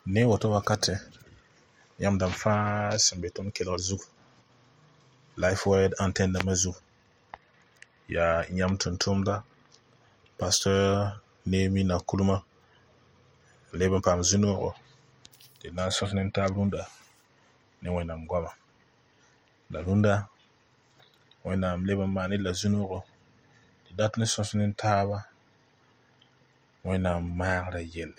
ne woto wakate yam dam fa sembe ton kelor zug life word antenne mazu ya yam tuntumda pasteur nemi na kuluma leben pam zuno de na sofnen tablunda ne wenam goma la lunda wenam leben mani la zuno de datne sofnen taba wenam maara yelle.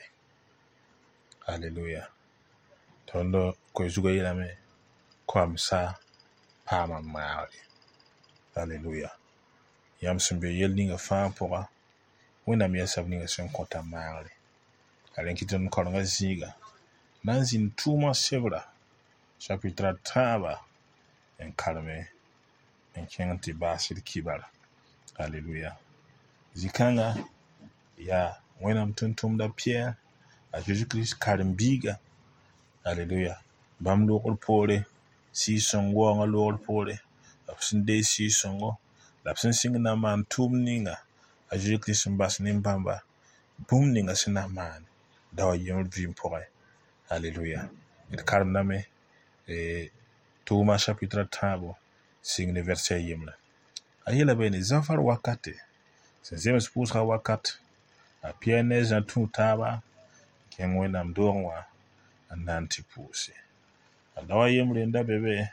Hallelujah. Tondo ko zuga yelame kwam sa pama maari. Hallelujah. Yam sembe yel ninga fa poa wenam yasab ninga sen kota maari. Alen kiton kolonga ziga nanzin tuma sevra chapitre taba en kalme en kenganti basir kibar. Hallelujah. Zikanga ya wenam tuntum da Pierre a Jésus Christ karimbiga. Hallelujah. Bam lokol pore si songo nga lokol pore lapsin de si songo lapsin singna man tum ninga a Jésus Christ mbas nimbamba bum ninga sina man dawa yemul vim pore. Hallelujah. Il karim name Thomas chapitre tabo signe verset yemla ayela bene zafar wakate senzeme spusra wakat a piene jan taba ken wenam dorwa ananti pusi dawa yemle nda bebe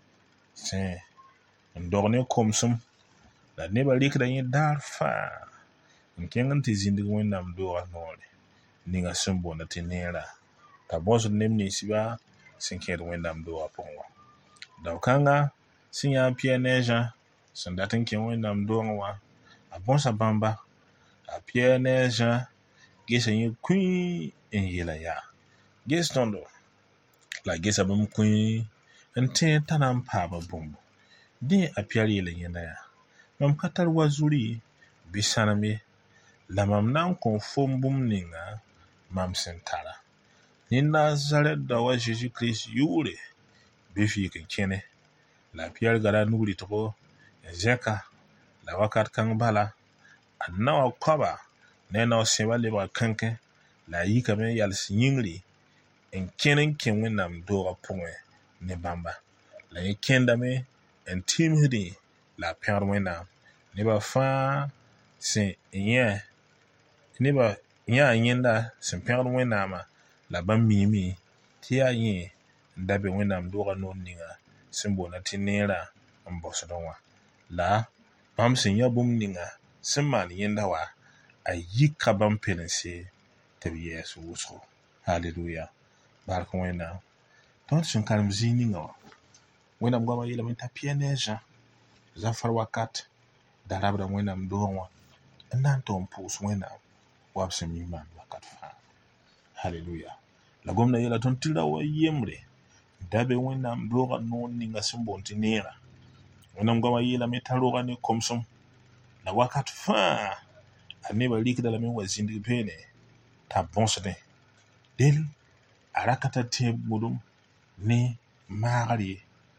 se ndorne komsum la neba likda yin darfa ken ti zindig wenam dorwa nole ninga sumbo na tinera ta bozo nemni siba sinker wenam dorwa pongwa daukanga sinya piene jan sandatin ken wenam dorwa a bonsa bamba a piene jan gesa yin kuin en yela ya gestondo la gesa bum kuin en te tanam paba bumbu di a piari yela yenda ya mam katar wazuri bisanami la mam nan konfom bum ninga mam sentara ni Nazaret da wa Jésus Christ yure bifi kene la piar gara nuri to zeka la wakat kan bala annawa kwaba nena sewa leba kanke la yika men yal sinyingri en kenen ken wenam dora pongwe ne bamba la kenda me en timhidi la piar wenam ne ba fa se nya ne ba nya nyenda se piar wenam la bamimi tia yin ndabe wenam dora no ninga simbo na tinera mbosodonwa la bam se nya bum ninga simman yenda wa ayika bam pelense tabi yesu wuso. Hallelujah. Barka wena ton sun karim zini nga wena mgwama yela menta pieneja zafar wakat darabda wena mdorwa nanto mpus wena wabse miman wakat fa. Hallelujah. La gomna yela ton tilda wa yemre dabe wena mdorwa no ninga simbonti nera wena mgwama yela metaroga ni komsum la wakat fa aneba likda la men wazindi pene ta bonsde del arakata te mudum ne magari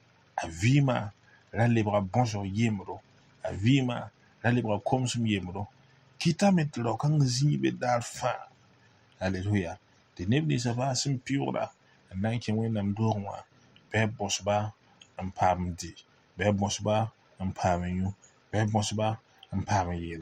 avima la lebra bonjour yemro avima la lebra komsum yemro kita metlo kan zibe dar fa. Hallelujah. De nebni sa va sim piura nan ken wenam dorwa be bosba am pamdi be bosba am paменю be bosba am pamyela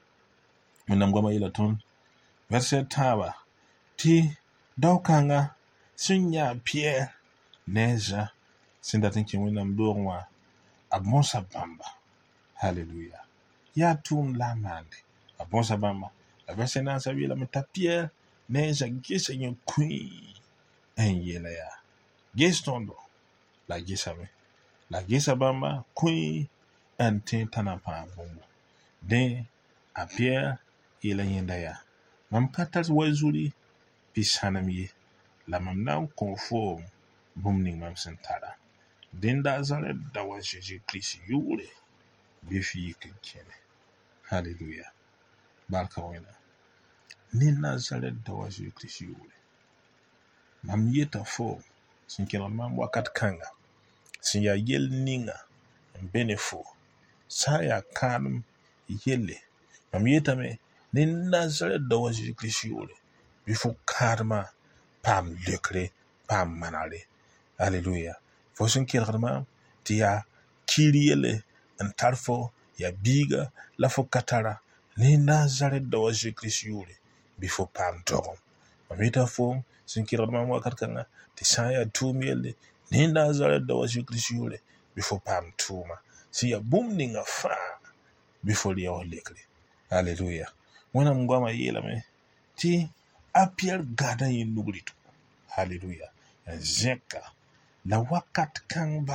wenam goma yela ton verset taba ti daukanga sunya Pierre neja sindatin ken wenam dorwa abonsa bamba. Hallelujah. Ya tun la mande abonsa bamba la verset na sa wila meta Pierre neja gesa yin kuin en yela ya gestondo la gesa me la gesa bamba kuin en tin tanapa bumbu de a Pierre yela yenda ya mam katas wazuri bisanami la mam nan conform bumning mam sentara den Nazaret da wa Jésus Christ yure bifi kene. Hallelujah. Barka wena ni Nazaret da wa Jésus Christ yure mam yeta fo sin kelo mam wakat kanga sin ya yel ninga benefo sa ya kanum yelle mam yeta me ni Nazaret da wa Jésus Christ yure bifo karma paam lekre, paam manale. Hallelujah. Fo sẽn kelgd maam tɩ yaa kiir yelle n tar fo ya biiga la fo ka tara ne Nazaret da wa Zeezi yʋʋre bɩ fo paam tɔgem. Mam yeta foom sẽn kelgd maam wakat kãnga tɩ sã n yaa tʋʋm yelle ne Nazaret da wa Zeezi yʋʋre bɩ fo paam tʋʋma sẽn yaa bũmb ninga fãa bɩ fo lɛoog lekre. Hallelujah. Wẽnnaam goamã yeelame tɩ a Pɩyɛɛr gãda yẽ nugri tʋ. Hallelujah. N zẽka la wakat kãng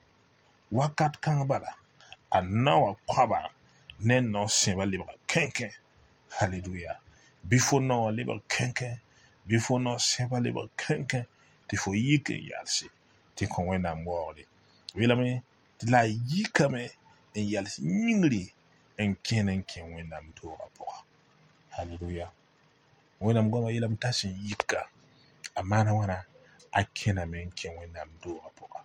bala a na wa koaba ne no sẽba lebga kẽnkẽ. Hallelujah. Bɩ fo no wã lebg kẽnkẽ, bɩ fo no sẽba lebg kẽnkẽ tɩ fo yik n yalse tɩ kõ Wẽnnaam waoogre. Yeelame tɩ la a yikame n yals yĩngri n kẽn Wẽnnaam doogã pʋga. Hallelujah. Wẽnnaam goamã yeelame t'a sẽn yika a maana wãna a kẽname n kẽ Wẽnnaam doogã pʋga.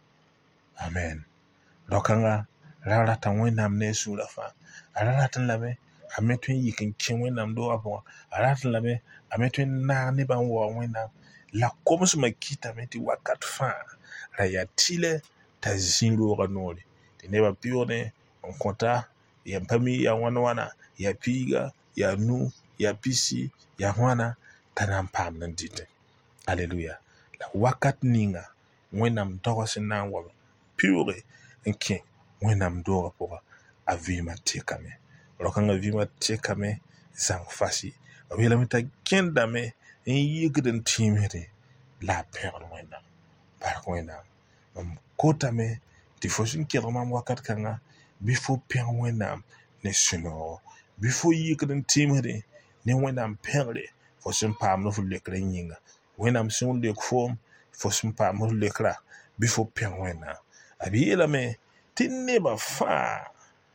Amen. Rao-kãnga ra rata Wẽnnaam ne a sũurã fãa. A ra ratẽ lame a me tõe n yik n kẽ Wẽnnaam doogã pʋga. A ratẽ lame a me tõe n naag nebã n waoog Wẽnnaam. La komsmã kɩtame tɩ wakat fãa ra yaa tɩlɛ t'a zĩ roogã noore tɩ nebã pɩoogdẽ n kõta yãmb pa mi yaa wãn-wãna, yaa piiga, yaa nu, yaa pisi, yaa wãna t'a na n paamd n dɩtẽ. Hallelujah. La wakat ninga Wẽnnaam doogã sẽn na n wa pɩooge n kẽ Wẽnnaam doogã pʋga a vɩɩmã tekame. Rao-kãngã vɩɩmã tekame zãng fasi. B yeelame t'a kẽndame n yikd n tɩɩmsde la a pẽgd Wẽnnaam. Bark Wẽnnaam. Mam kotame tɩ fo sẽn kelg mam wakat kãnga bɩ fo pẽg Wẽnnaam ne sũ-noogo. Bɩ fo yikd n tɩɩmsde ne Wẽnnaam pẽgre fo sẽn paamd f lekr n yĩnga. Wẽnnaam sẽn lek foom fo sẽn paamd f lekrã bɩ fo pẽg Wẽnnaam. B yeelame tɩ nebã fãa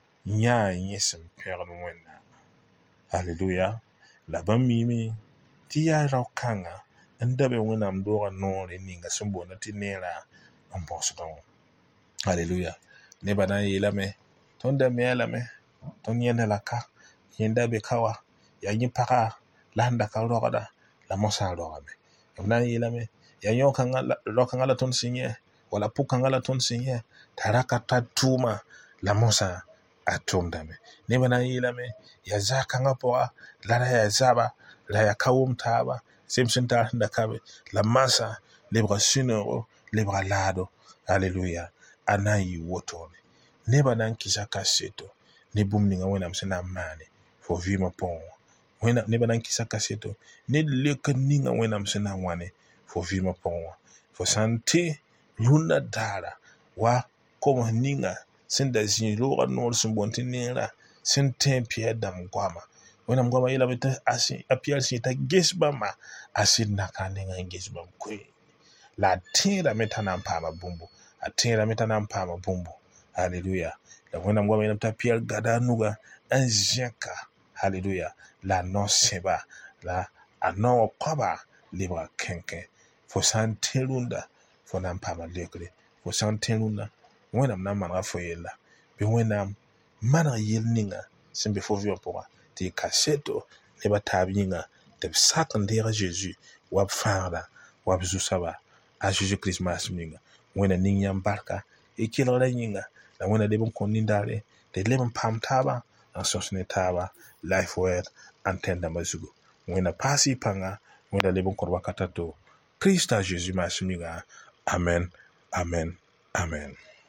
yãa yẽ sẽn pẽgd Wẽnnaam. Hallelujah. La bãmb miime tɩ yaa rao-kãngã n da be Wẽnnaam doogã noore ninga sẽn boonda tɩ neerã n bõsdẽ wã. Hallelujah. Nebã na n yeelame tõnd da me-a lame, tõnd yẽnda la ka, yẽnda be ka wa, yaa yẽ pagã la sẽn da ka rogda la mosã n rogame. B na n yeelame yaa rao-kãngã la tõnd sẽn yẽ wala pʋg-kãngã la tõnd sẽn yẽ t'a ra ka tar tʋʋma la mosã a tʋmdame. Nebã na n yeelame yaa zag-kãngã pʋga la ra yaa zaba, ra yaa ka wʋm taaba, zems sẽn tar sẽn da kabe la masã lebga sũ-noogo, lebga laado. Hallelujah. A na n yɩ wotone. Nebã na n kɩsa kaseto ne bũmb ninga Wẽnnaam sẽn na n maane fo vɩɩmã pʋgẽ wã. Nebã na n kɩsa kaseto ne lekr ninga Wẽnnaam sẽn na n wa ne fo vɩɩmã pʋgẽ wã. Fo sã n tẽ rũnnã daara wa koms ninga sẽn da zĩ roogã noor sẽn boond tɩ neerã sẽn tẽ Pɩyɛɛr dãmb goamã. Wẽnnaam goamã yeelame tɩ a Pɩyɛɛr sẽn t'a ges bãmba a sɩd nakã nengã n ges bãmb koe. La a tẽedame t'a na n paama bũmbu. A tẽedame t'a na n paama bũmbu. Hallelujah. La Wẽnnaam goamã yeelame t'a Pɩyɛɛr gada a nugã n zẽka. Hallelujah. La a nao sẽba la a nao wã koaba lebga kẽnkẽ. Fo sã n tẽ rũnda fo na n paama lekre. Fo sã n tẽ rũnda Wẽnnaam na n manega fo yella. Bɩ Wẽnnaam maneg yell ninga sẽn be fo vɩɩmã pʋga tɩ y kaseto nebã taab yĩnga tɩ b sak n deeg a Zeezi wa b fãagda wa b zu-soaba a Zeezi Kirist maasem ninga. Wẽnna ning yãmb barka y kelgrã yĩnga la Wẽnna leb n kõ nindaare tɩ d leb n paam taaba n sõs ne taaba Life Word Antenne-dãmbã zugu. Wẽnna paas y pãnga, Wẽnna leb n kõr wakata to Kiristã Zeezi maasem ninga. Amen. Amen. Amen.